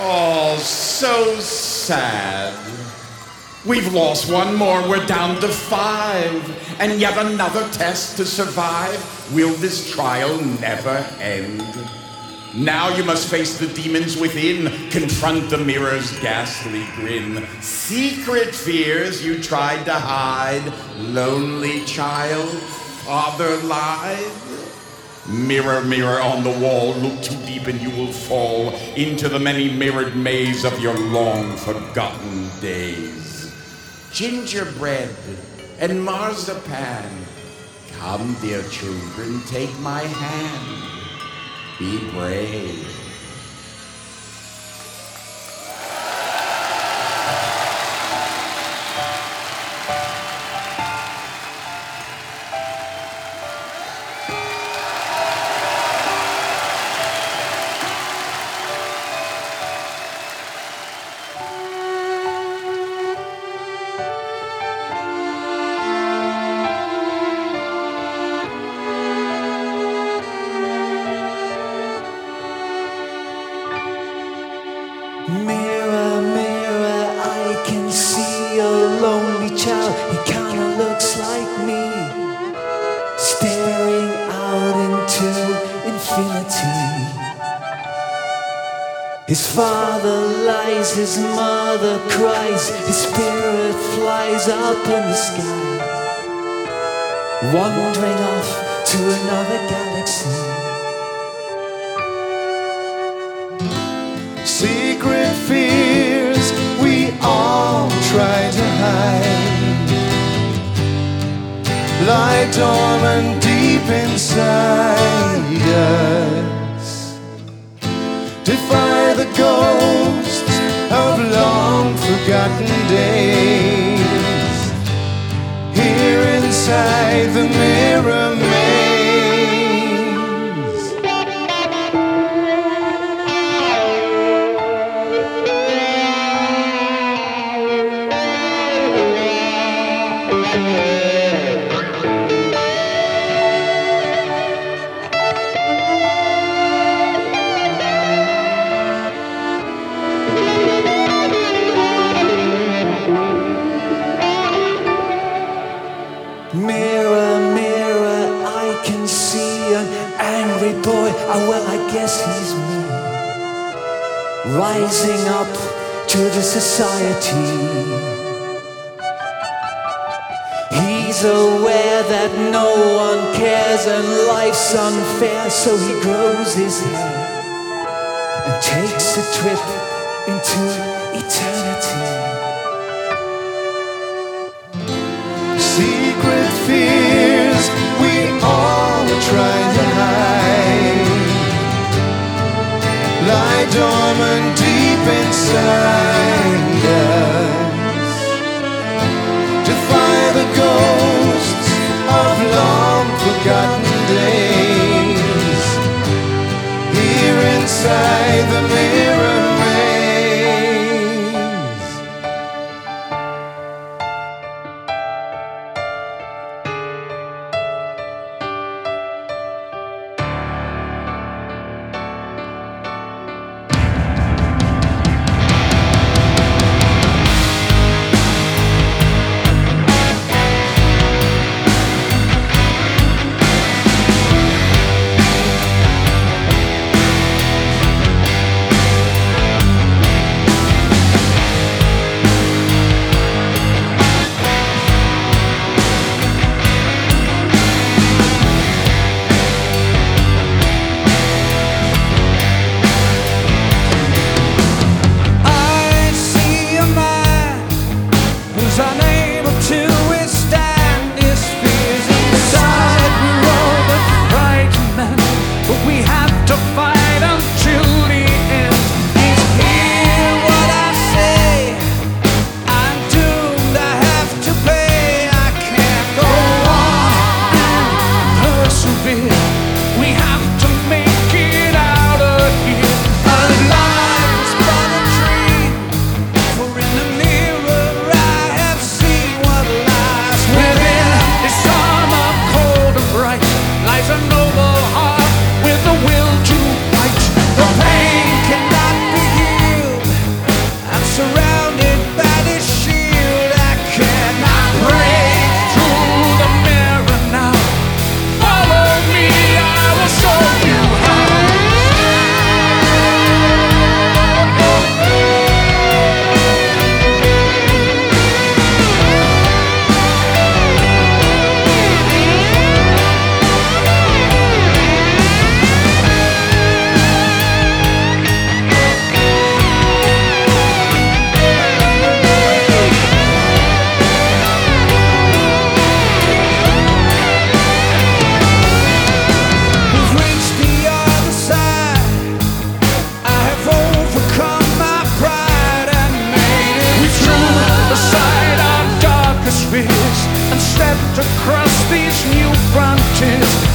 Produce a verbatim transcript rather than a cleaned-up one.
Oh, so sad. We've lost one more, we're down to five, and yet another test to survive. Will this trial never end? Now you must face the demons within, confront the mirror's ghastly grin. Secret fears you tried to hide, lonely child, father lied. Mirror, mirror on the wall, look too deep and you will fall into the many mirrored maze of your long forgotten days. Gingerbread and marzipan, come dear children, take my hand, be brave. Mirror, mirror, I can see a lonely child. He kinda looks like me, staring out into infinity. His father lies, his mother cries, his spirit flies up in the sky, wandering off to another galaxy. Secret fears we all try to hide lie dormant deep inside us. Defy the ghosts of long forgotten days. Here inside the mirror maze. Mirror, mirror, I can see an angry boy. Oh, well, I guess he's me, rising up to the society. He's aware that no one cares and life's unfair, so he grows his hair and takes a trip into eternity. Secret fears we all try to hide lie dormant deep inside us. Defy the ghosts of long forgotten days. Here inside the mirror maze. to cross these new frontiers.